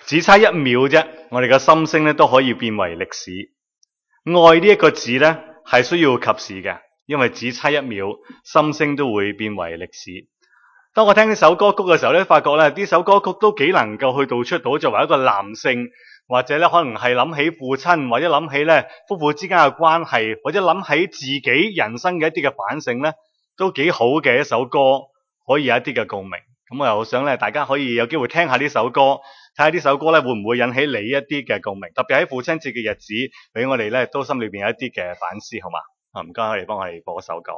只差1秒啫，我哋嘅心聲咧都可以變為歷史。愛呢一個字咧係需要及時嘅，因為只差1秒，心聲都會變為歷史。當我聽呢首歌曲嘅時候咧，發覺咧呢首歌曲都幾能夠去道出到作為一個男性，或者咧可能係諗起父親，或者諗起咧夫婦之間嘅關係，或者諗起自己人生嘅一啲嘅反省咧，都幾好嘅一首歌，可以有一啲嘅共鳴。咁我又想咧大家可以有機會聽下呢首歌，睇下呢首歌咧會唔會引起你一啲嘅共鳴，特別喺父親節嘅日子，俾我哋咧都心裏邊有一啲嘅反思，好嘛？唔該，我哋幫我哋播首歌。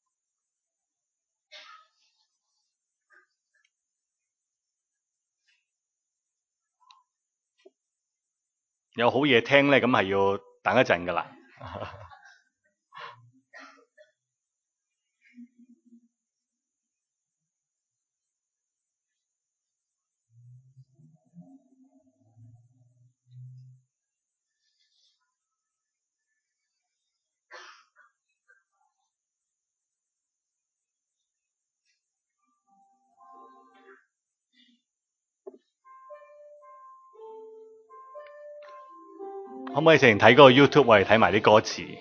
有好嘢聽咧，咁係要等一陣噶啦。可唔可以直情睇嗰個 YouTube 或者睇埋啲歌詞？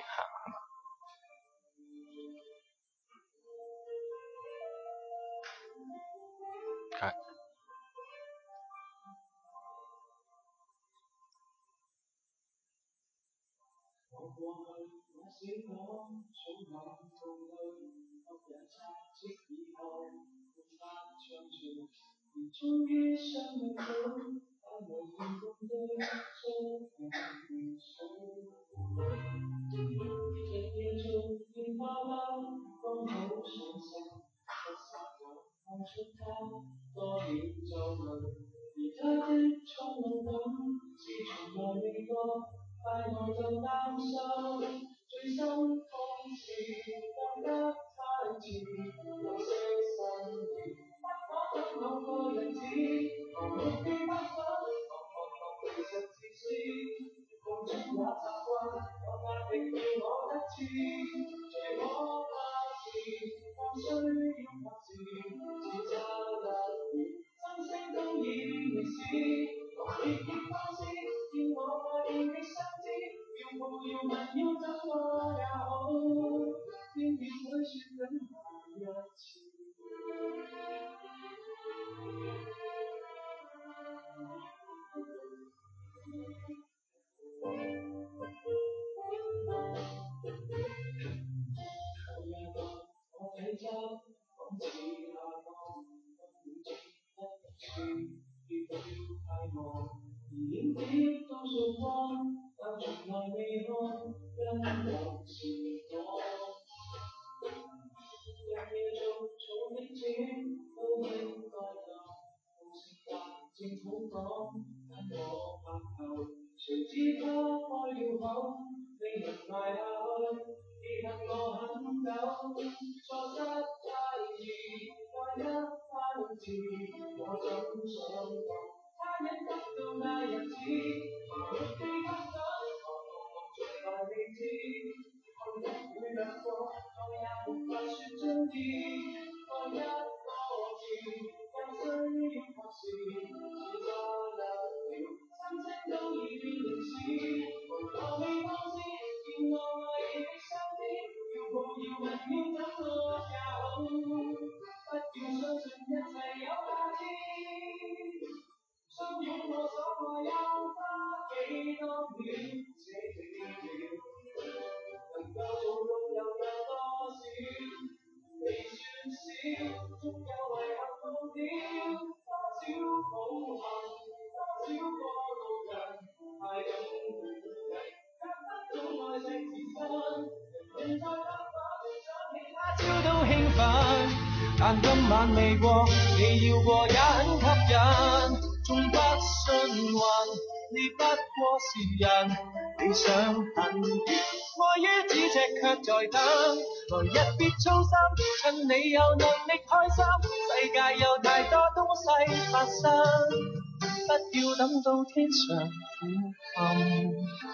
但今晚未過，你要過也很吸引，縱不信運，你不過是人，理想很遠，愛於咫尺卻在等，來日別操心，趁你有能力開心，世界有太多東西發生，不要等到天上苦暗。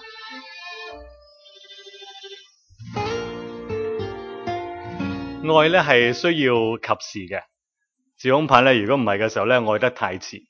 愛咧係需要及時嘅，自恐怕咧如果唔係嘅時候咧愛得太遲，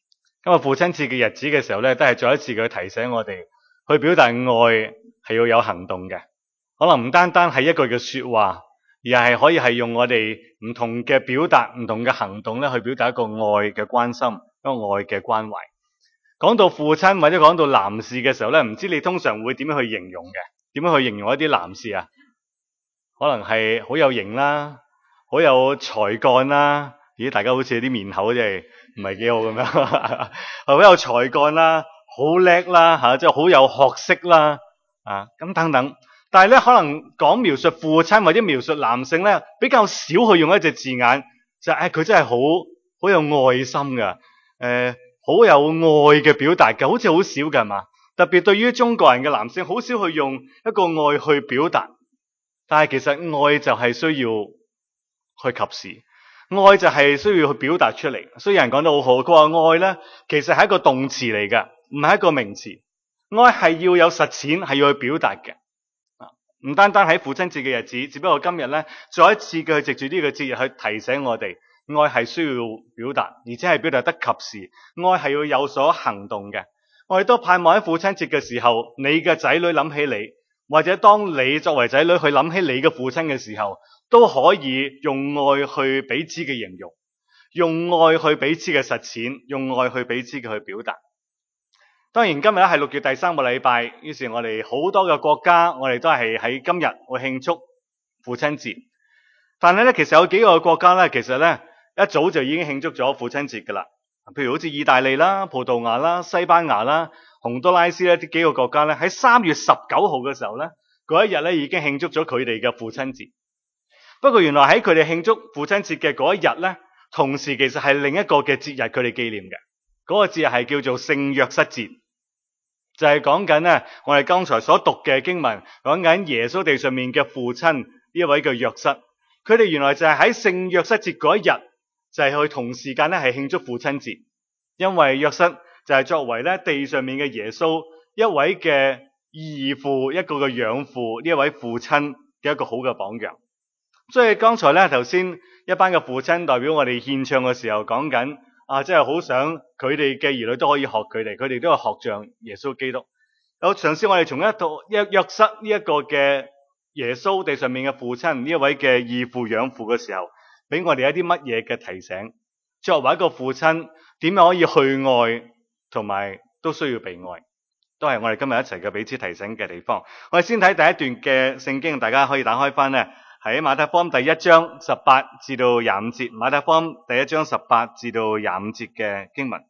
今日父親節嘅日子嘅時候咧，都係再一次嘅提醒我哋，去表達愛係要有行動嘅，可能唔單單係一句嘅說話，而係可以係用我哋唔同嘅表達、唔同嘅行動咧，去表達一個愛嘅關心、一個愛嘅關懷。講到父親或者講到男士嘅時候咧，唔知你通常會點樣去形容嘅？點樣去形容一啲男士啊？可能係好有型啦，好有才幹啦。咦，大家好似啲面口真係唔係幾好咁樣，好有才幹啦，好叻啦嚇，即係好有學識啦啊咁等等。但係咧，可能講描述父親或者描述男性咧，比較少去用一隻字眼，就係佢真係好有愛心㗎，好有愛嘅表達㗎，好似好少㗎係嘛？特別對於中國人嘅男性，好少去用一個愛去表達。但係其實愛就係需要去及時，愛就係需要去表達出嚟。所以有人講得好好，佢話愛咧其實係一個動詞嚟㗎，唔係一個名詞。愛係要有實踐，係要去表達嘅。唔單單喺父親節嘅日子，只不過今日咧再一次嘅去藉住呢個節日去提醒我哋，愛係需要表達，而且係表達得及時。愛係要有所行動嘅。我哋都盼望喺父親節嘅時候，你嘅仔女諗起你，或者當你作為仔女去諗起你嘅父親嘅時候，都可以用愛去彼此嘅形容，用愛去彼此嘅實踐，用愛去彼此嘅去表達。當然今日咧係6月第3個禮拜，於是我哋好多嘅國家，我哋都係喺今日會慶祝父親節。但係咧，其實有幾個國家咧，其實咧一早就已經慶祝咗父親節噶啦。譬如好似意大利啦、葡萄牙啦、西班牙啦、洪都拉斯咧，呢幾個國家咧喺3月19號嘅時候咧，嗰一日咧已經慶祝咗佢哋嘅父親節。不過原來喺佢哋慶祝父親節嘅嗰一日咧，同時其實係另一個嘅節日佢哋紀念嘅。嗰個節日係叫做聖約瑟節，就係講緊咧我哋剛才所讀嘅經文，講緊耶穌地上面嘅父親呢一位嘅約瑟。佢哋原來就係喺聖約瑟節嗰一日，就係去同時間咧係慶祝父親節，因為約瑟就係作為咧地上面嘅耶穌一位嘅義父，一個嘅養父，呢一位父親嘅一個好嘅榜樣。所以剛才咧頭先一班嘅父親代表我哋獻唱嘅時候講緊即係好想佢哋嘅兒女都可以學佢哋都係學像耶穌基督。有嘗試我哋從約瑟呢一個嘅耶穌地上面嘅父親呢一位嘅義父養父嘅時候，俾我哋一啲乜嘢嘅提醒？作為一個父親，點樣可以去愛，同埋都需要被愛，都係我哋今日一齊嘅彼此提醒嘅地方。我哋先睇第一段嘅聖經，大家可以打開翻呢，喺馬太福音第1章18至到25節，馬太福音第1章18至到25節嘅經文。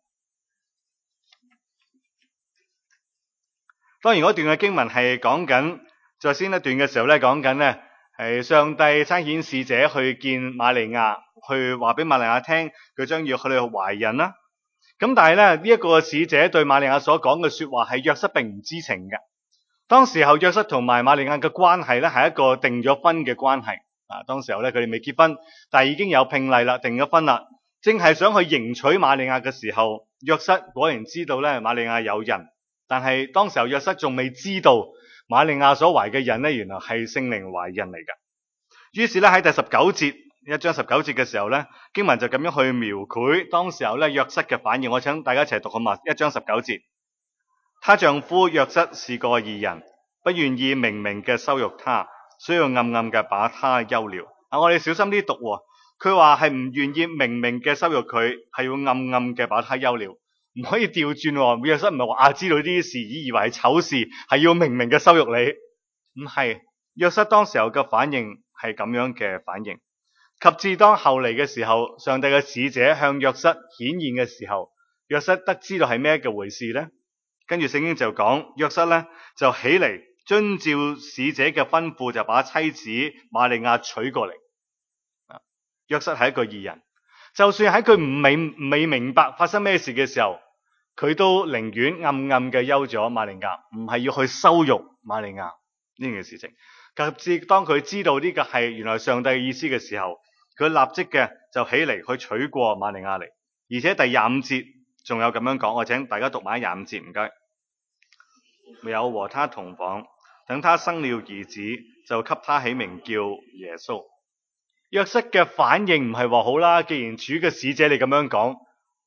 當然嗰段嘅經文係講緊，在先一段嘅時候咧，講緊呢係上帝差遣使者去見瑪利亞，去話俾瑪利亞聽佢將要去懷孕啦。咁但係咧呢一個使者對瑪利亞所講嘅說話係約瑟並唔知情嘅。當時候約瑟同埋瑪利亞嘅關係咧係一個定咗婚嘅關係。當時候咧佢哋未結婚，但係已經有聘禮啦，定咗婚啦，正係想去迎娶瑪利亞嘅時候，約瑟果然知道咧瑪利亞有孕。但係當時候約瑟仲未知道瑪利亞所懷嘅孕咧，原來係聖靈懷孕嚟㗎。於是咧喺第19節1章19節嘅時候咧，經文就咁樣去描繪當時候咧約瑟嘅反應。我請大家一齊讀好嘛？1章19節，她丈夫約瑟是個義人，不願意明明嘅羞辱她，所以暗暗嘅把她休了。我哋小心啲讀喎，佢話係唔願意明明嘅羞辱佢，係要暗暗嘅把她休了。唔可以調轉喎，約瑟唔係話知道呢啲事，以為係醜事，係要明明嘅羞辱你。唔係，約瑟當時候嘅反應係咁樣嘅反應。及至當後嚟嘅時候，上帝嘅使者向約瑟顯現嘅時候，約瑟得知道係咩嘅回事呢？跟住聖經就講，約瑟咧就起嚟，遵照使者嘅吩咐，就把妻子瑪利亞娶過嚟。約瑟係一個義人，就算喺佢未明白發生咩事嘅時候，佢都寧願暗暗嘅休咗瑪利亞，唔係要去羞辱瑪利亞呢件事情。及至當佢知道呢個係原來上帝嘅意思嘅時候，佢立即嘅就起嚟去娶過瑪利亞嚟。而且第25節仲有咁樣講，我請大家讀埋25節，唔該。沒有和他同房，等他生了兒子，就給他起名叫耶穌。約瑟嘅反應唔係話好啦，既然主嘅使者你咁樣講，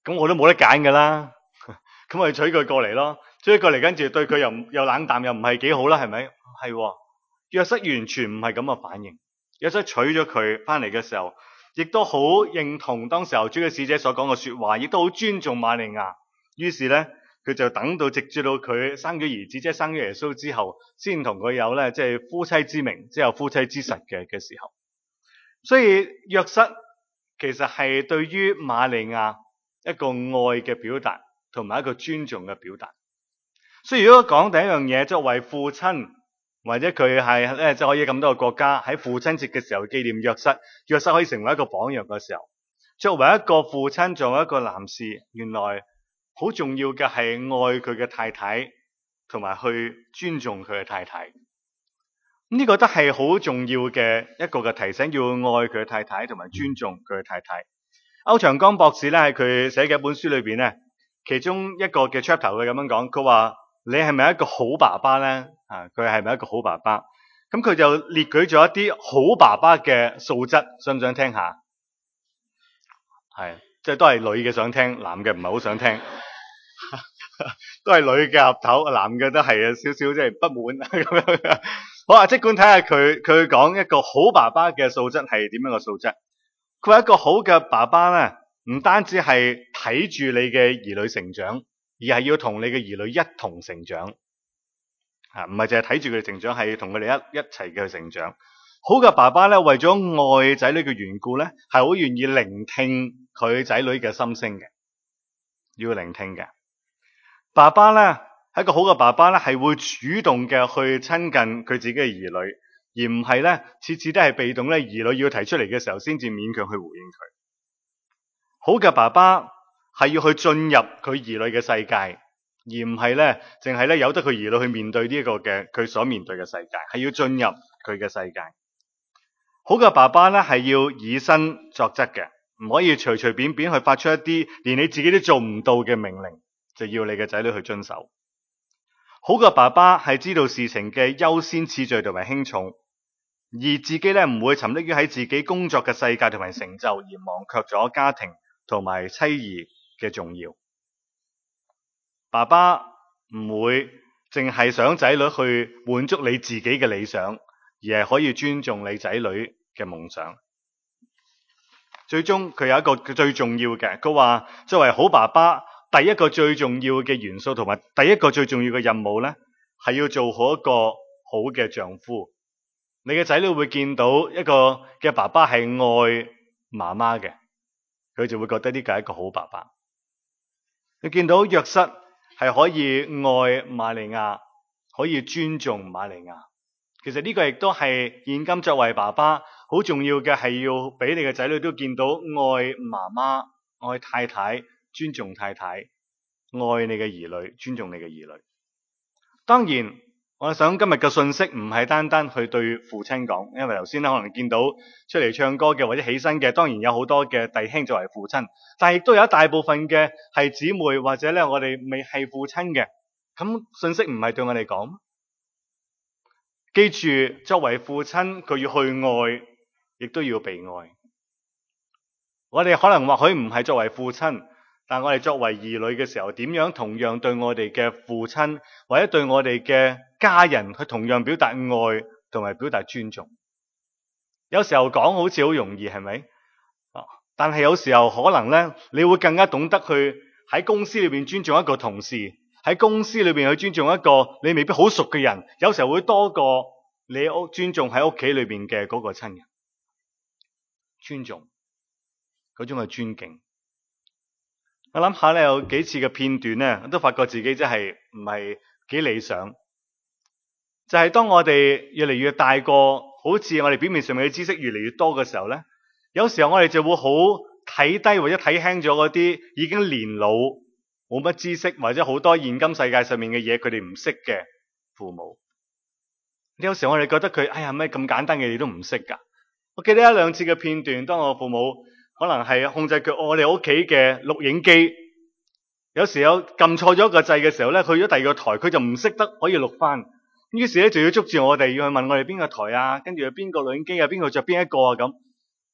咁我都冇得揀㗎啦，咁我哋娶佢過嚟咯，娶佢過嚟跟住對佢又冷淡，又唔係幾好啦，係咪？係喎，約瑟完全唔係咁嘅反應。約瑟娶咗佢翻嚟嘅時候，亦都好認同當時候主嘅使者所講嘅說話，亦都好尊重瑪利亞。於是咧，佢就等到直至到佢生咗兒子，即係生咗耶穌之後，先同佢有咧即係夫妻之名，即係有夫妻之實嘅時候。所以約瑟其實係對於瑪利亞一個愛嘅表達，同埋一個尊重嘅表達。所以如果講第一樣嘢，作為父親，或者佢係咧即係可以咁多個國家喺父親節嘅時候紀念約瑟，約瑟可以成為一個榜樣嘅時候，作為一個父親，作為一個男士，原來好重要嘅係愛佢嘅太太，同埋去尊重佢嘅太太。呢個都係好重要嘅一個嘅提醒，要愛佢嘅太太，同埋尊重佢嘅太太。歐長江博士咧喺佢寫嘅一本書裏邊咧，其中一個嘅 chapter 佢咁樣講，佢話你係咪一個好爸爸咧？佢係咪一個好爸爸？咁佢就列舉咗一啲好爸爸嘅素質，想唔想聽下？係，即係都係女嘅想聽，男嘅唔係好想聽。都係女嘅岌頭，男嘅都係有少少即係不滿咁樣。好啊，即管睇下佢講一個好爸爸嘅素質係點樣嘅素質。佢話一個好嘅爸爸咧，唔單止係睇住你嘅兒女成長，而係要同你嘅兒女一同成長。唔係淨係睇住佢哋成長，係同佢哋一齊嘅成長。好嘅爸爸咧，為咗愛仔女嘅緣故咧，係好願意聆聽佢仔女嘅心聲嘅，要聆聽嘅。爸爸咧，係一個好嘅爸爸咧，係會主動嘅去親近佢自己嘅兒女，而唔係咧次次都係被動咧，兒女要提出嚟嘅時候先至勉強去回應佢。好嘅爸爸係要去進入佢兒女嘅世界，而唔係咧淨係咧由得佢兒女去面對呢一個嘅佢所面對嘅世界，係要進入佢嘅世界。好嘅爸爸咧係要以身作則嘅，唔可以隨隨便便去發出一啲連你自己都做唔到嘅命令，就要你嘅仔女去遵守。好嘅爸爸係知道事情嘅優先次序同埋輕重，而自己咧唔會沉溺於喺自己工作嘅世界同埋成就，而忘卻咗家庭同埋妻兒嘅重要。爸爸唔會淨係想仔女去滿足你自己嘅理想，而係可以尊重你仔女嘅夢想。最終佢有一個最重要嘅，佢話作為好爸爸，第一個最重要嘅元素同埋第一個最重要嘅任務咧，係要做好一個好嘅丈夫。你嘅仔女會見到一個嘅爸爸係愛媽媽嘅，佢就會覺得呢個係一個好爸爸。你見到約瑟係可以愛瑪利亞，可以尊重瑪利亞。其實呢個亦都係現今作為爸爸好重要嘅，係要俾你嘅仔女都見到愛媽媽、愛太太、尊重太太，愛你嘅兒女，尊重你嘅兒女。當然，我想今日嘅信息唔係單單去對父親講，因為頭先可能見到出嚟唱歌嘅或者起身嘅，當然有好多嘅弟兄作為父親，但係亦都有一大部分嘅係姊妹或者咧我哋未係父親嘅，咁信息唔係對我哋講。記住，作為父親，佢要去愛，亦都要被愛。我哋可能或許唔係作為父親，但我哋作為兒女嘅時候，點樣同樣對我哋嘅父親或者對我哋嘅家人去同樣表達愛同埋表達尊重？有時候講好似好容易，係咪？但係有時候可能咧，你會更加懂得去喺公司裏邊尊重一個同事，喺公司裏邊去尊重一個你未必好熟嘅人，有時候會多過你尊重喺屋企裏邊嘅嗰個親人。尊重嗰種嘅尊敬。我諗下咧，有幾次嘅片段咧，我都發覺自己真係唔係幾理想。就係當我哋越嚟越大個，好似我哋表面上面嘅知識越嚟越多嘅時候咧，有時候我哋就會好睇低或者睇輕咗嗰啲已經年老冇乜知識或者好多現今世界上面嘅嘢佢哋唔識嘅父母。有時候我哋覺得佢咩咁簡單嘅嘢都唔識㗎。我記得一兩次嘅片段，當我父母可能係控制我哋屋企嘅錄影機，有時候撳錯咗個掣嘅時候咧，去咗第二個台，佢就唔識得可以錄翻，於是咧就要捉住我哋，要去問我哋邊個台啊，跟住邊個錄影機啊，邊個着邊一個啊咁。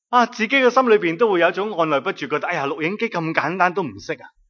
自己嘅心裏邊都會有一種按捺不住，覺得哎呀，錄影機咁簡單都唔識啊！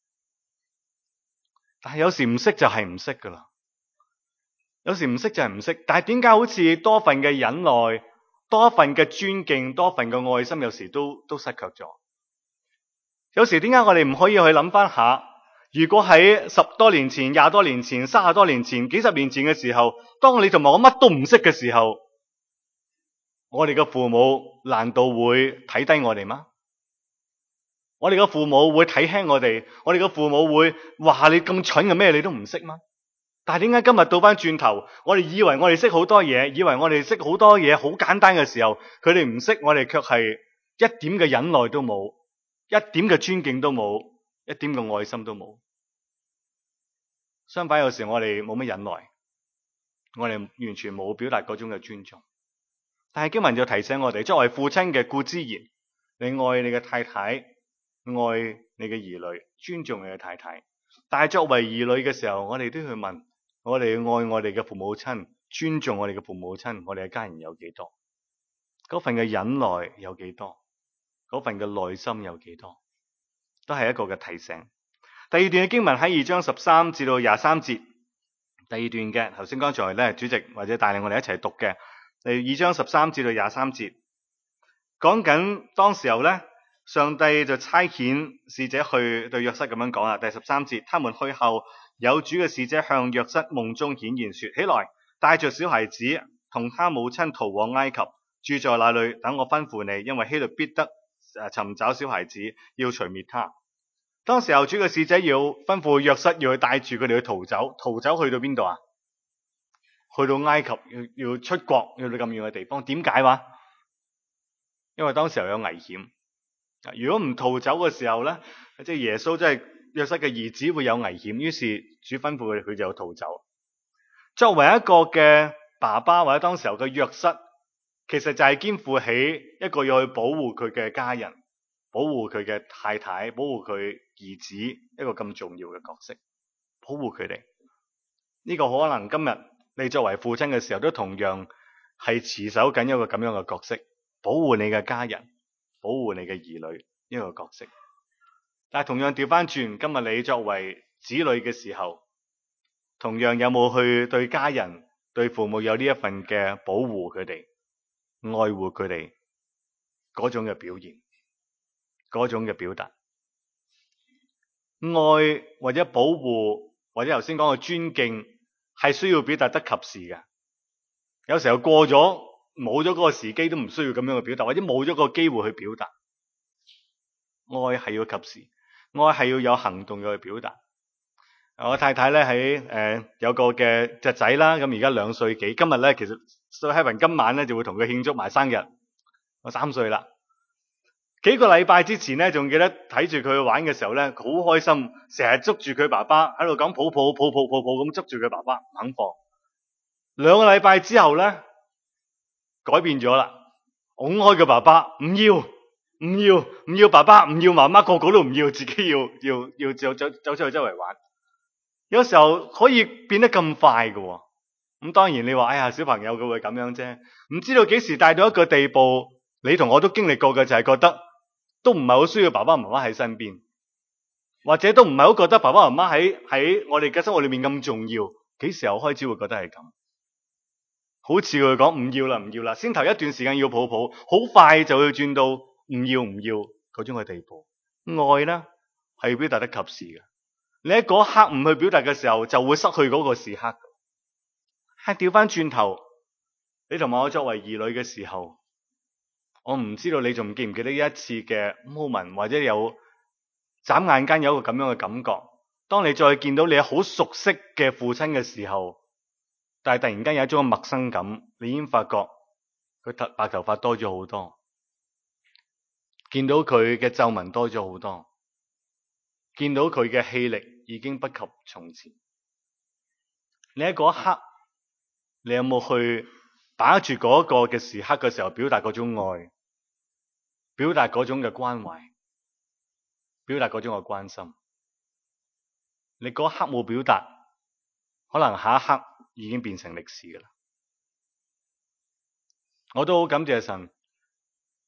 但係有時唔識就係唔識噶啦，有時唔識就係唔識。但係點解好似多份嘅忍耐、多份嘅尊敬、多份嘅愛心，有時都失卻咗？有時點解我哋唔可以去諗翻下？如果喺10多年前、20多年前、30多年前、幾十年前嘅時候，當你同埋我乜都唔識嘅時候，我哋嘅父母難道會睇低我哋嗎？我哋嘅父母會睇輕我哋？我哋嘅父母會話你咁蠢嘅咩？你都唔識嗎？但係點解今日倒翻轉頭，我哋以為我哋識好多嘢，以為我哋識好多嘢好簡單嘅時候，佢哋唔識，我哋卻係一點嘅忍耐都冇，一點嘅尊敬都冇，一點嘅愛心都冇。相反，有時我哋冇乜忍耐，我哋完全冇表達嗰種嘅尊重。但係經文就提醒我哋，作為父親嘅固之然，你愛你嘅太太，愛你嘅兒女，尊重你嘅太太。但係作為兒女嘅時候，我哋都要問，我哋愛我哋嘅父母親，尊重我哋嘅父母親，我哋嘅家人有幾多？嗰份嘅忍耐有幾多？嗰份嘅耐心有幾多？都係一個嘅提醒。第二段嘅經文喺2章13至到23節。第二段嘅頭先剛才咧，主席或者帶領我哋一齊讀嘅，第2章13至到23節，講緊當時候咧，上帝就差遣使者去對約瑟咁樣講啦。第13節，他們去後，有主嘅使者向約瑟夢中顯現說：起來，帶着小孩子同他母親逃往埃及，住在那裏，等我吩咐你，因為希律必得尋找小孩子，要除滅他。當時候主嘅使者要吩咐約瑟要去帶住佢哋去逃走去到邊度啊？去到埃及，要出國，要到咁遠嘅地方。點解話？因為當時候有危險。如果唔逃走嘅時候咧，即係耶穌即係約瑟嘅兒子會有危險。於是主吩咐佢就逃走。作為一個嘅爸爸或者當時候嘅約瑟，其實就係肩負起一個要去保護佢嘅家人，保護佢嘅太太，保護佢兒子一個咁重要嘅角色，保護佢哋。呢個可能今日你作為父親嘅時候，都同樣係持守緊一個咁樣嘅角色，保護你嘅家人，保護你嘅兒女一個角色。但係同樣調翻轉，今日你作為子女嘅時候，同樣有冇去對家人、對父母有呢一份嘅保護佢哋、愛護佢哋嗰種嘅表現、嗰種嘅表達？愛或者保護或者頭先講嘅尊敬係需要表達得及時嘅。有時候過咗冇咗嗰個時機都唔需要咁樣去表達，或者冇咗個機會去表達。愛係要及時，愛係要有行動嘅去表達。我太太咧喺有個嘅隻仔啦，咁而家2歲幾。今日咧其實蘇希文今晚咧就會同佢慶祝埋生日。我3歲啦。幾個禮拜之前咧，仲記得睇住佢玩嘅時候咧，好開心，成日捉住佢爸爸喺度講抱抱抱抱抱抱咁捉住佢爸爸，唔肯放。2個禮拜之後咧，改變咗啦，拱開佢爸爸，唔要爸爸，唔要媽媽，個個都唔要，自己要走出去周圍玩。有時候可以變得咁快嘅。咁當然你話，哎呀，小朋友佢會咁樣啫，唔知道幾時帶到一個地步，你同我都經歷過嘅，就係覺得都唔係好需要爸爸媽媽喺身邊，或者都唔係好覺得爸爸媽媽喺我哋嘅生活裏面咁重要。幾時候開始會覺得係咁？好似佢講唔要啦，先頭一段時間要抱抱，好快就會轉到唔要嗰種嘅地步。愛呢係要表達得及時嘅，你喺嗰刻唔去表達嘅時候，就會失去嗰個時刻。係調翻轉頭，你同埋我作為兒女嘅時候，我唔知道你仲記唔記得一次嘅 moment， 或者有眨眼間有一個咁樣嘅感覺。當你再見到你好熟悉嘅父親嘅時候，但係突然間有一種陌生感，你已經發覺佢白頭髮多咗好多，見到佢嘅皺紋多咗好多，見到佢嘅氣力已經不及從前。你喺嗰一刻，你有冇去把握住嗰個嘅時刻嘅時候，表達嗰種愛，表達嗰種嘅關懷，表達嗰種嘅關心？你嗰一刻冇表達，可能下一刻已經變成歷史㗎啦。我都好感謝神，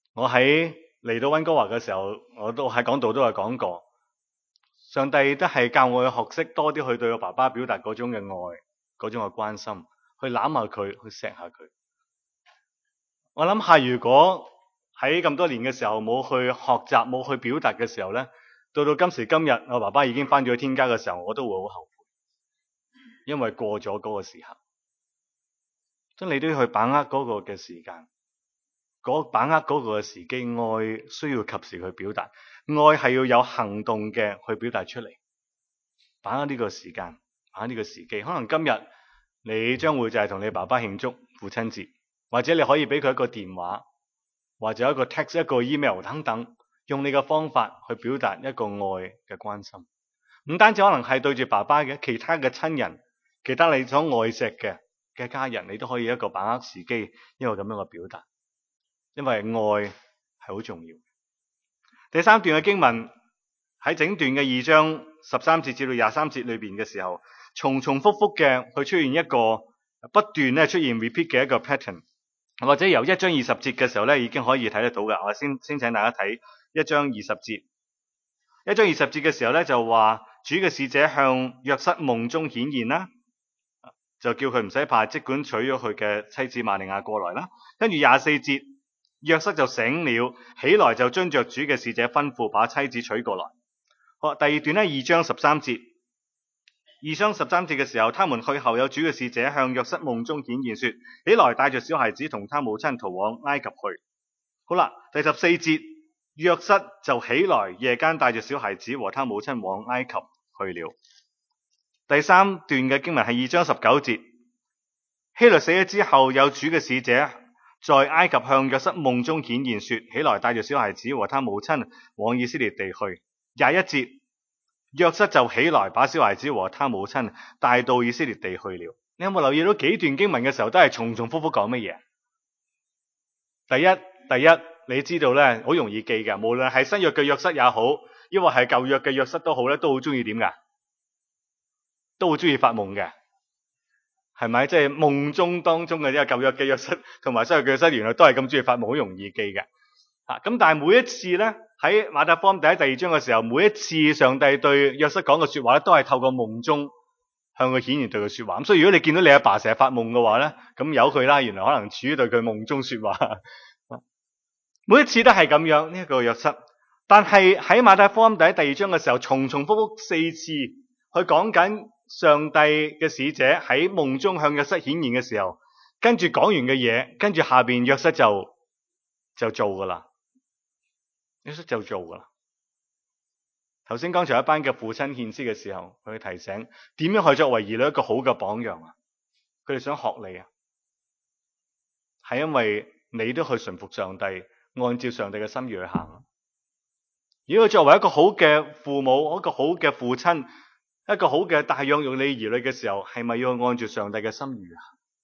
我喺嚟到溫哥華嘅時候，我都喺講道都係講過，上帝都係教我去學識多啲去對我爸爸表達嗰種嘅愛，嗰種嘅關心，去攬下佢，去錫下佢。我諗下，如果喺咁多年嘅時候冇去學習，冇去表達嘅時候呢，到今時今日，我爸爸已經翻咗去天家嘅時候，我都會好後悔，因為過咗嗰個時刻。所以你都要去把握嗰個嘅時間，把握嗰個嘅時機。愛需要及時去表達，愛係要有行動嘅去表達出嚟。把握呢個時間，把握呢個時機。可能今日你將會就係同你爸爸慶祝父親節，或者你可以俾佢一個電話，或者一個 text、一個 email 等等，用你嘅方法去表達一個愛嘅關心。唔單止可能係對住爸爸嘅，其他嘅親人，其他你所愛錫嘅家人，你都可以一個把握時機，一個咁樣嘅表達。因為愛係好重要。第三段嘅經文喺整段嘅2章13節至到23節裏邊嘅時候，重重複複嘅去出現一個不斷咧出現 repeat 嘅一個 pattern， 或者由1章20節嘅時候咧已經可以睇得到嘅。我先請大家睇1章20節。1章20節嘅時候咧就話主嘅使者向約瑟夢中顯現啦，就叫佢唔使怕，即管娶咗佢嘅妻子瑪利亞過來啦。跟住24節，約瑟就醒了，起來就遵着主嘅使者吩咐，把妻子娶過來。好，第二段呢，2章13節。2章13節嘅時候，他們去後，有主嘅使者向約瑟夢中顯現說，起來帶着小孩子同他母親逃往埃及去。好啦，第14節，約瑟就起來，夜間帶着小孩子和他母親往埃及去了。第三段嘅經文係2章19節，希律死咗之後，有主嘅使者在埃及向約瑟夢中顯現說，起來帶着小孩子和他母親往以色列地去。21節，約瑟就起來，把小孩子和他母親帶到以色列地去了。你有冇留意到幾段經文嘅時候都係重重複複講乜嘢？第一，你知道咧，好容易記嘅，無論係新約嘅約瑟也好，抑或係舊約嘅約瑟都好咧，都好中意點噶？都好中意發夢嘅，係咪？即係夢中當中嘅呢個舊約嘅約瑟同埋新約嘅約瑟，原來都係咁中意發夢，好容易記嘅。咁但係每一次咧，喺馬太福音第1、第2章嘅時候，每一次上帝對約瑟講嘅說話咧，都係透過夢中向佢顯現對佢說話。咁所以如果你見到你阿爸成日發夢嘅話咧，咁由佢啦，原來可能主對佢夢中說話。每一次都係咁樣呢一個約瑟。但係喺馬太福音第1、第2章嘅時候，重重複複4次去講緊上帝嘅使者喺夢中向約瑟顯現嘅時候，跟住講完嘅嘢，跟住下邊約瑟就做噶啦。約瑟就做噶啦。頭先剛才一班嘅父親獻詩嘅時候，佢提醒點樣去作為兒女一個好嘅榜樣啊？佢哋想學你啊，係因為你都去順服上帝，按照上帝嘅心意去行。如果作為一個好嘅父母，一個好嘅父親，一個好嘅大養育你兒女嘅時候，係咪要按照上帝嘅心意啊？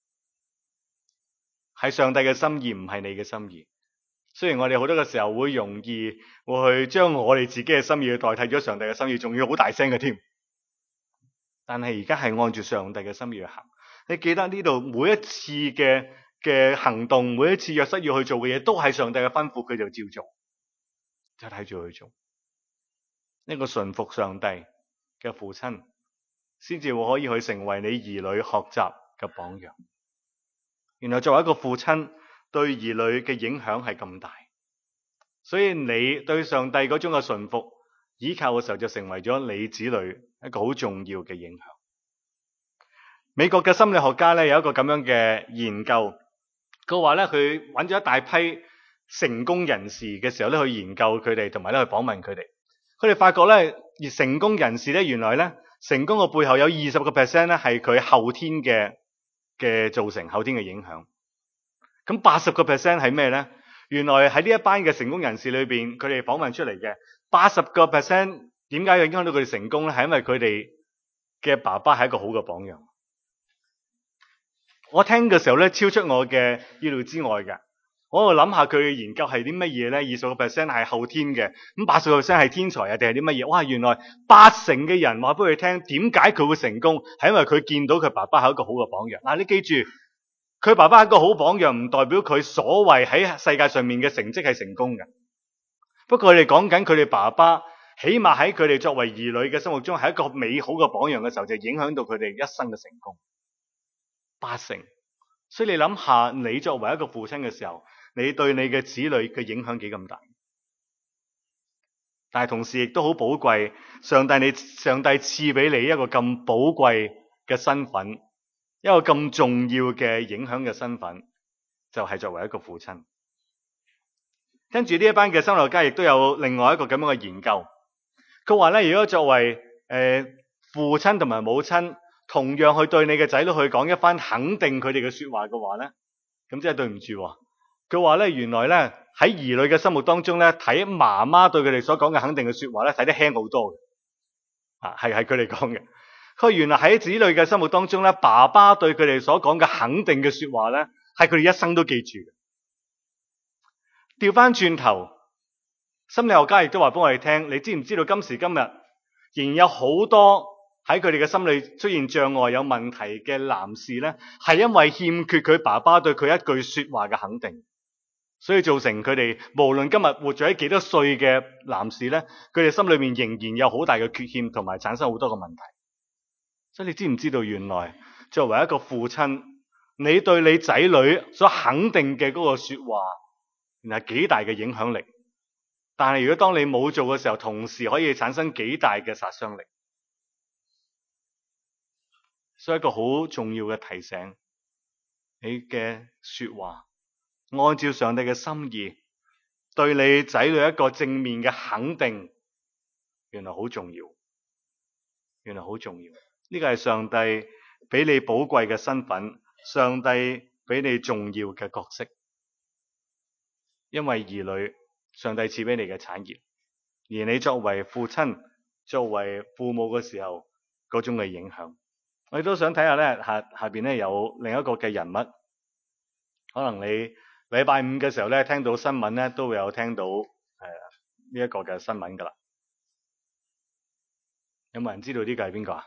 係上帝嘅心意，唔係你嘅心意。雖然我哋好多嘅時候會容易會去將我哋自己嘅心意去代替咗上帝嘅心意，仲要好大聲嘅添。但係而家係按照上帝嘅心意去行。你記得呢度每一次嘅行動，每一次約瑟要去做嘅嘢，都係上帝嘅吩咐，佢就照做，就睇住去做。一個順服上帝嘅父親，先至會可以去成為你兒女學習嘅榜樣。原來作為一個父親，對兒女嘅影響係咁大，所以你對上帝嗰種嘅順服依靠嘅時候，就成為咗你子女一個好重要嘅影響。美國嘅心理學家咧有一個咁樣嘅研究，佢話咧佢揾咗一大批成功人士嘅時候咧去研究佢哋，同埋咧去訪問佢哋。佢哋發覺咧，而成功人士咧原來咧成功嘅背後有20% 咧係佢後天嘅造成，後天嘅影響。咁80% 係咩咧？原來喺呢一班嘅成功人士裏邊，佢哋訪問出嚟嘅80% 點解要影響到佢哋成功咧？係因為佢哋嘅爸爸係一個好嘅榜樣。我聽嘅時候咧，超出我嘅意料之外嘅。我喺度諗下佢嘅研究係啲乜嘢咧？20% 係後天嘅，咁80% 係天才啊，定係啲乜嘢？哇！原來80%嘅人話俾佢聽，點解佢會成功？係因為佢見到佢爸爸係一個好嘅榜樣。嗱，你記住。 佢爸爸係一個好榜樣，唔代表佢所謂喺世界上面嘅成績係成功嘅。不過佢哋講緊佢哋爸爸，起碼喺佢哋作為兒女嘅心目中係一個美好嘅榜樣嘅時候，就影響到佢哋一生嘅成功80%。所以你諗下，你作為一個父親嘅時候，你對你嘅子女嘅影響幾咁大？但係同時亦都好寶貴，上帝賜俾你一個咁寶貴嘅身份，一個咁重要嘅影響嘅身份，就係作為一個父親。跟住呢一班嘅心理學家亦都有另外一個咁樣嘅研究，佢話咧，如果作為父親同埋母親同樣去對你嘅仔女去講一番肯定佢哋嘅說話嘅話咧，咁即係對唔住。佢話咧，原來咧喺兒女嘅心目當中咧，睇媽媽對佢哋所講嘅肯定嘅說話咧，睇得輕好多嘅。係佢哋講嘅。佢話原來喺子女嘅心目當中咧，爸爸對佢哋所講嘅肯定嘅說話咧，係佢哋一生都記住嘅。調翻轉頭，心理學家亦都話俾我哋聽，你知唔知道今時今日仍然有好多喺佢哋嘅心理出現障礙有問題嘅男士咧，係因為欠缺佢爸爸對佢一句說話嘅肯定，所以造成佢哋無論今日活咗喺幾多歲嘅男士咧，佢哋心裏面仍然有好大嘅缺陷同埋產生好多嘅問題。所以你知唔知道原來作為一個父親，你對你仔女所肯定嘅嗰個說話，原來係幾大嘅影響力，但係如果當你冇做嘅時候，同時可以產生幾大嘅殺傷力。所以一個好重要嘅提醒，你嘅說話按照上帝嘅心意，對你仔女一個正面嘅肯定，原來好重要，原來好重要。呢個係上帝俾你寶貴嘅身份，上帝俾你重要嘅角色。因為兒女，上帝賜俾你嘅產業，而你作為父親、作為父母嘅時候，嗰種嘅影響，我亦都想睇下咧，下邊咧有另一個嘅人物，可能你禮拜五嘅時候咧聽到新聞咧，都會有聽到呢一個嘅新聞噶啦。有冇人知道呢個係邊個啊？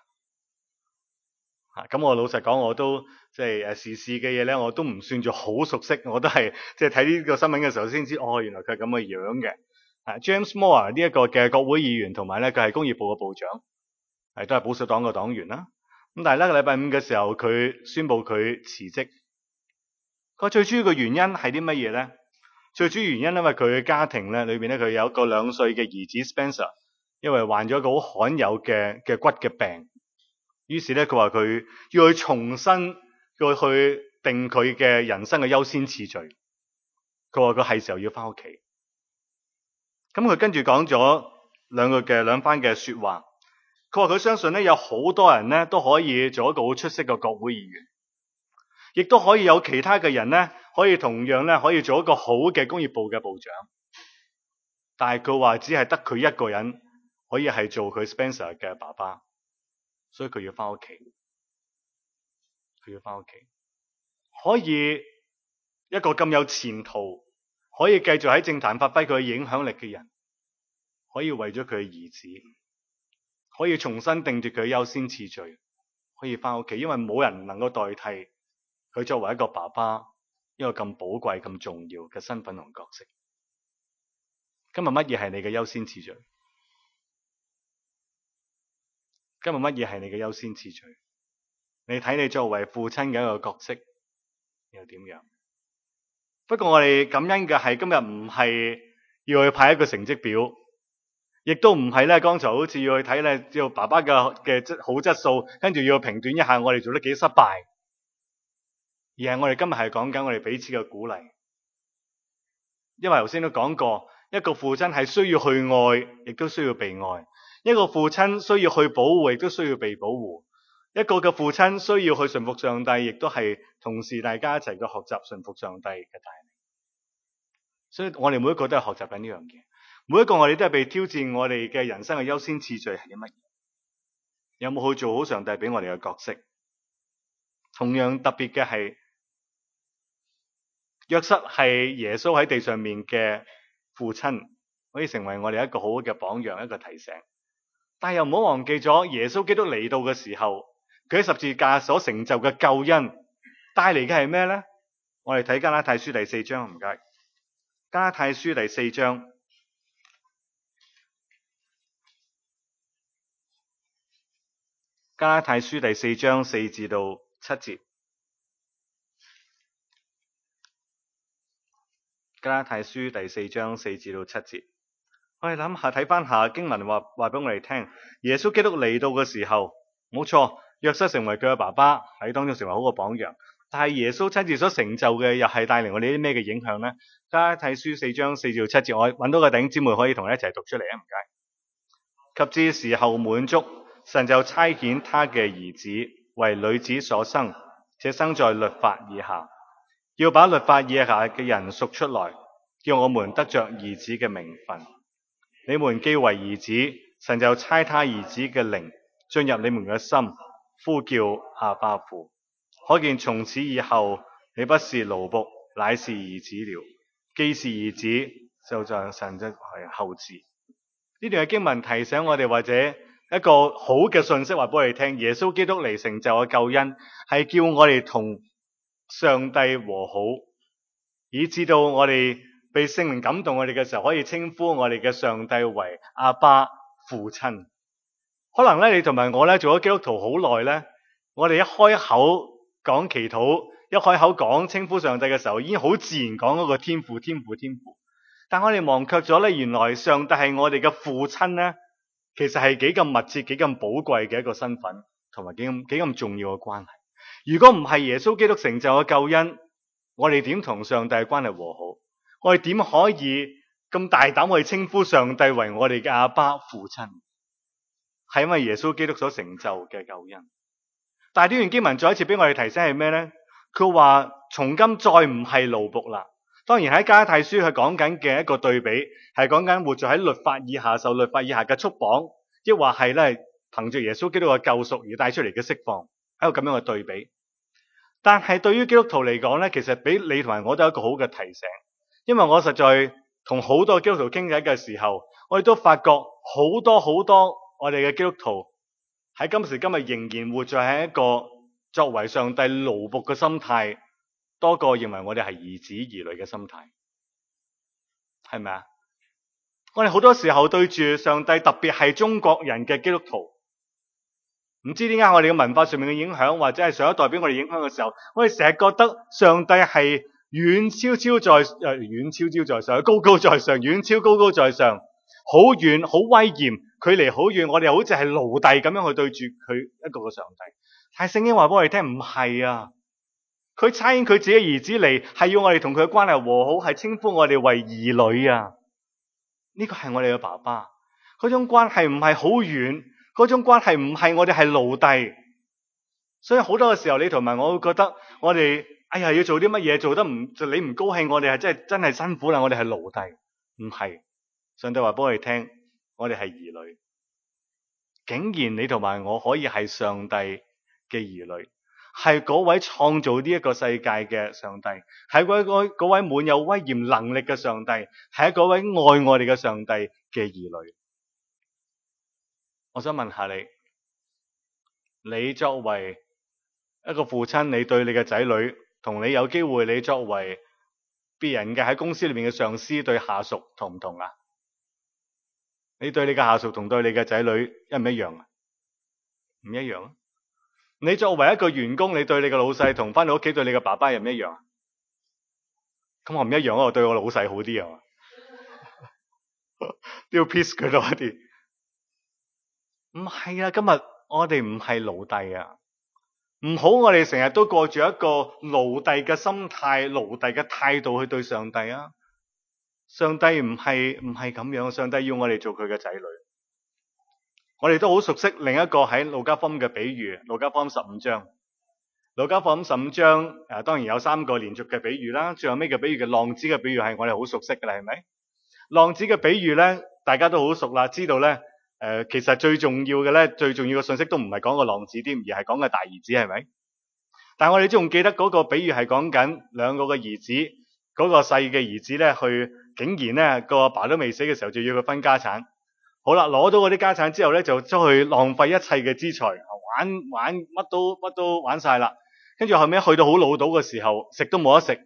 咁我老實講，我都即係時事嘅嘢咧，我都唔算做好熟悉，我都係即係睇呢個新聞嘅時候先知，原來佢係咁嘅樣嘅。James Moore 呢一個嘅國會議員，同埋咧佢係工業部嘅部長，都係保守黨嘅黨員啦。咁但係咧禮拜五嘅時候，佢宣布佢辭職。個最主要嘅原因係啲乜嘢咧？最主要原因因為佢嘅家庭咧裏邊咧，佢有一個2歲嘅兒子 Spencer， 因為患咗一個好罕有嘅骨嘅病。於是咧，佢話佢要去重新去定佢嘅人生嘅優先次序。佢話佢係時候要翻屋企。咁佢跟住講咗兩番嘅說話。佢話佢相信咧，有好多人咧都可以做一個好出色嘅國會議員，亦都可以有其他嘅人咧可以同樣咧可以做一個好嘅工業部嘅部長。但係佢話只係得佢一個人可以係做佢 Spencer 嘅爸爸。所以佢要翻屋企，佢要翻屋企，可以一個咁有前途，可以繼續喺政壇發揮佢嘅影響力嘅人，可以為咗佢嘅兒子，可以重新定住佢嘅優先次序，可以翻屋企，因為冇人能夠代替佢作為一個爸爸，一個咁寶貴、咁重要嘅身份同角色。今日乜嘢係你嘅優先次序？今日乜嘢係你嘅優先次序？你睇你作為父親嘅一個角色又點樣？不過我哋感恩嘅係今日唔係要去派一個成績表，亦都唔係咧剛才好似要去睇咧要爸爸嘅好質素，跟住要評斷一下我哋做得幾失敗，而係我哋今日係講緊我哋彼此嘅鼓勵。因為頭先都講過，一個父親係需要去愛，亦都需要被愛。一個父親需要去保護，亦都需要被保護。一個嘅父親需要去順服上帝，亦都係同時大家一齊去學習順服上帝嘅帶領。所以我哋每一個都係學習緊呢樣嘢，每一個我哋都係被挑戰，我哋嘅人生嘅優先次序係啲乜嘢？有冇去做好上帝俾我哋嘅角色？同樣特別嘅係，約瑟係耶穌喺地上面嘅父親，可以成為我哋一個好嘅榜樣，一個提醒。但係又唔好忘記咗，耶穌基督嚟到嘅時候，佢喺十字架所成就嘅救恩帶嚟嘅係咩呢？ 我哋睇加拉太書第4章，唔該。加拉太書第4章，加拉太書第4章4至到7節。加拉太書第4章4至到7節。我哋諗下睇翻下經文話俾我哋聽，耶穌基督嚟到嘅時候，冇錯，約瑟成為佢嘅爸爸，喺當中成為好個榜樣。但係耶穌親自所成就嘅又係帶嚟我哋啲咩嘅影響呢？加拉太書4章4至7節，我揾到個弟兄姊妹可以同我一齊讀出嚟啊！唔該。及至時候滿足，神就差遣他嘅兒子為女子所生，且生在律法以下，要把律法以下嘅人贖出來，叫我們得着兒子嘅名分。你們既為兒子，神就差他兒子嘅靈進入你們嘅心，呼叫阿爸父。可見從此以後，你不是奴僕，乃是兒子了。既是兒子，就像神即係後嗣。呢段嘅經文提醒我哋，或者一個好嘅信息話俾我哋聽，耶穌基督嚟成就嘅救恩係叫我哋同上帝和好，以至到我哋被聖靈感動我哋嘅時候，可以稱呼我哋嘅上帝為阿爸父親。可能咧，你同埋我咧做咗基督徒好耐咧，我哋一開口講祈禱，一開口講稱呼上帝嘅時候，已經好自然講嗰個天父。但我哋忘卻咗咧，原來上帝係我哋嘅父親咧，其實係幾咁密切、幾咁寶貴嘅一個身份，同埋幾咁重要嘅關係。如果唔係耶穌基督成就嘅救恩，我哋點同上帝嘅關係和好？我哋點可以咁大膽去稱呼上帝為我哋嘅阿爸父親？係因為耶穌基督所成就嘅救恩。但係呢段經文再一次俾我哋提醒係咩呢？佢話從今再唔係奴僕啦。當然喺加拉太書佢講緊嘅一個對比，係講緊活在喺律法以下、受律法以下嘅束綁，抑或係咧憑住耶穌基督嘅救贖而帶出嚟嘅釋放，喺個咁樣嘅對比。但係對於基督徒嚟講咧，其實俾你同埋我都有一個好嘅提醒，因為我實在同好多基督徒傾偈嘅時候，我哋都發覺好多我哋嘅基督徒喺今時今日仍然活在喺一個作為上帝奴僕嘅心態，多過認為我哋係兒子兒女嘅心態，係咪啊？我哋好多時候對住上帝，特別係中國人嘅基督徒，唔知點解我哋嘅文化上面嘅影響，或者係上一代俾我哋影響嘅時候，我哋成日覺得上帝係遠超在上，高高在上，遠超高高在上，好遠好威嚴，距離好遠，我哋好似係奴隸咁樣去對住佢一個嘅上帝。但係聖經話俾我哋聽，唔係啊！佢差遣佢自己嘅兒子嚟，係要我哋同佢嘅關係和好，係稱呼我哋為兒女啊！呢個係我哋嘅爸爸，嗰種關係唔係好遠，嗰種關係唔係我哋係奴隸。所以好多嘅時候，你同埋我會覺得我哋要做啲乜嘢做得你唔高興，我哋係真係辛苦啦，我哋係奴隸。唔係，上帝話俾我哋聽，我哋係兒女。竟然你同埋我可以係上帝嘅兒女，係嗰位創造呢一個世界嘅上帝，係嗰位滿有威嚴能力嘅上帝，係嗰位愛我哋嘅上帝嘅兒女。我想問下你作為一個父親，你對你嘅仔女，同你有機會你作為別人嘅喺公司裏面嘅上司對下屬同唔同啊？你對你嘅下屬同對你嘅仔女一唔一樣啊？唔一樣啊？你作為一個員工，你對你嘅老細同翻到屋企對你嘅爸爸又唔一樣啊？咁我唔一樣，我對我老細好啲啊，都要 peace 佢多啲。唔係啊，今日我哋唔係奴隸啊，唔好我哋成日都過住一個奴隸嘅心態、奴隸嘅態度去對上帝啊。上帝唔係咁樣，上帝要我哋做佢嘅仔女。我哋都好熟悉另一個喺路加福音嘅比喻，路加福音15章。路加福音15章當然有3個連續嘅比喻啦，最後尾嘅比喻嘅浪子嘅比喻係我哋好熟悉嘅啦，係咪？浪子嘅比喻咧，大家都好熟啦，知道咧其實最重要嘅信息都唔係講個浪子添，而係講個大兒子，係咪？但係我哋仲記得嗰個比喻係講緊兩個嘅兒子，嗰個細嘅兒子咧竟然咧個阿爸都未死嘅時候就要佢分家產。好啦，攞到嗰啲家產之後咧，就出去浪費一切嘅資財，玩乜都玩晒啦。跟住後尾去到好老到嘅時候，食都冇得食，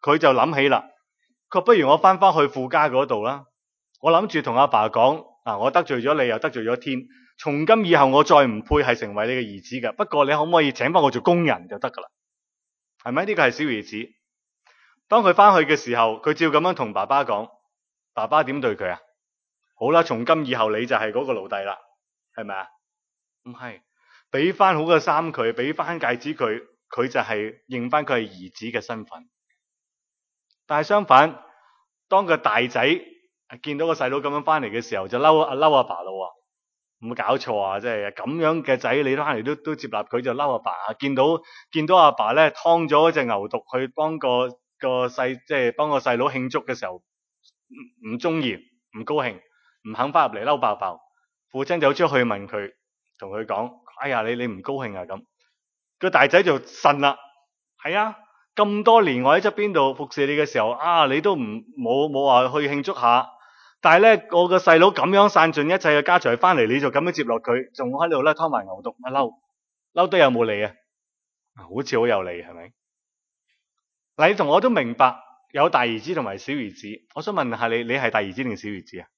佢就諗起啦，佢不如我翻去父家嗰度啦。我諗住同阿爸講，我得罪咗你又得罪咗天，從今以後我再唔配係成為你嘅兒子㗎。不過你可唔可以請翻我做工人就得噶啦？係咪？呢個係小兒子。當佢翻去嘅時候，佢照咁樣同爸爸講，爸爸點對佢啊？好啦，從今以後你就係嗰個奴隸啦，係咪啊？唔係，俾翻好嘅衫佢，俾翻戒指佢，佢就係認翻佢係兒子嘅身份。但係相反，當個大仔見到個細佬咁樣翻嚟嘅時候，就嬲阿爸咯。唔好搞錯啊！即係咁樣嘅仔，你翻嚟都接納佢，就嬲阿爸。見到阿爸咧劏咗隻牛犢去幫個細，即係幫個細佬慶祝嘅時候，唔中意，唔高興，唔肯翻入嚟，嬲爆爆。父親就出去問佢，同佢講：哎呀，你唔高興啊？咁個大仔就呻啦。係啊，咁多年我喺側邊度服侍你嘅時候，你都冇話去慶祝下。但係咧，我個細佬咁樣散盡一切嘅家財翻嚟，你就咁樣接落佢，仲喺度咧拖埋牛犢，嬲得有冇理啊？好似好有理，係咪？你同我都明白有大兒子同埋小兒子。我想問下你係大兒子定小兒子啊？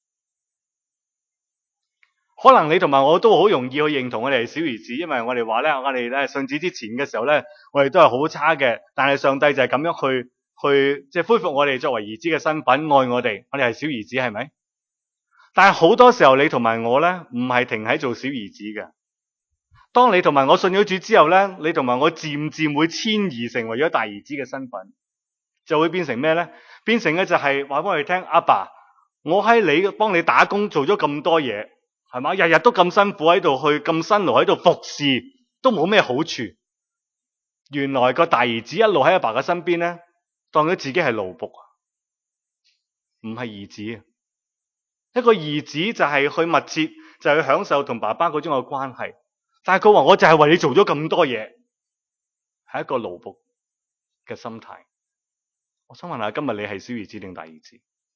可能你同埋我都好容易去認同我哋係小兒子，因為我哋話咧，我哋咧信主之前嘅時候咧，我哋都係好差嘅，但係上帝就係咁樣去即係恢復我哋作為兒子嘅身份，愛我哋係小兒子，係咪？但係好多時候你同埋我咧，唔係停喺做小兒子嘅。當你同埋我信咗主之後咧，你同埋我漸漸會遷移成為咗大兒子嘅身份，就會變成咩咧？變成嘅就係話俾我哋聽，阿爸，我喺你幫你打工做咗咁多嘢，係嘛？日日都咁辛苦喺度去咁辛勞喺度服侍，都冇咩好處。原來個大兒子一路喺阿爸嘅身邊咧，當咗自己係奴僕，唔係兒子。一個兒子就係去密切，就係去享受同爸爸嗰種嘅關係。但係佢話我就係為你做咗咁多嘢，係一個奴僕嘅心態。我想問下，今日你係小兒子定大兒子？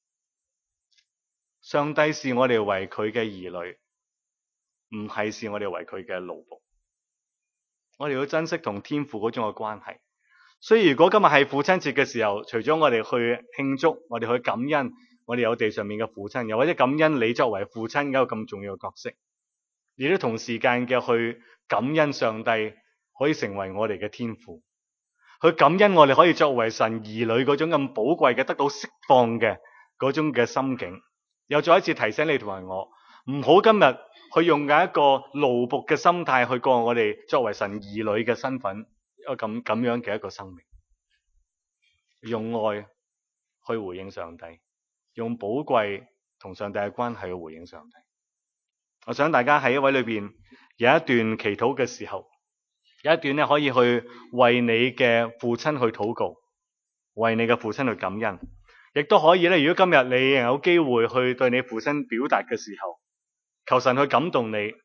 上帝視我哋為佢嘅兒女，唔係視我哋為佢嘅奴僕。我哋要珍惜同天父嗰種嘅關係。所以如果今日係父親節嘅時候，除咗我哋去慶祝，我哋去感恩我哋有地上面嘅父親，又或者感恩你作為父親一個咁重要嘅角色，亦都同時間嘅去感恩上帝可以成為我哋嘅天父，去感恩我哋可以作為神兒女嗰種咁寶貴嘅得到釋放嘅嗰種嘅心境。又再一次提醒你同埋我，唔好今日去用緊一個奴僕嘅心態去過我哋作為神兒女嘅身份，一個咁樣嘅一個生命，用愛去回應上帝，用寶貴同上帝嘅關係去回應上帝。我想大家喺一位裏邊有一段祈禱嘅時候，有一段咧可以去為你嘅父親去禱告，為你嘅父親去感恩，亦都可以咧。如果今日你有機會去對你父親表達嘅時候，求神去感動你，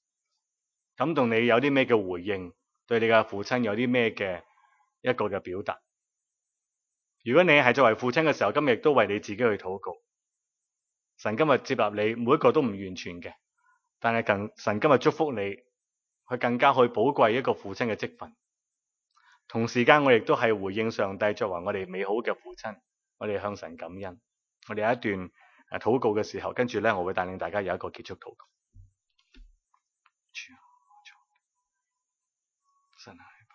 有啲咩嘅回應，對你嘅父親有啲咩嘅一個嘅表達。如果你係作為父親嘅時候，今日亦都為你自己去禱告。神今日接納你，每一個都唔完全嘅，但係神今日祝福你，去更加去寶貴一個父親嘅職分。同時間我亦都係回應上帝作為我哋美好嘅父親，我哋向神感恩。我哋有一段禱告嘅時候，跟住咧我會帶領大家有一個結束禱告。神啊！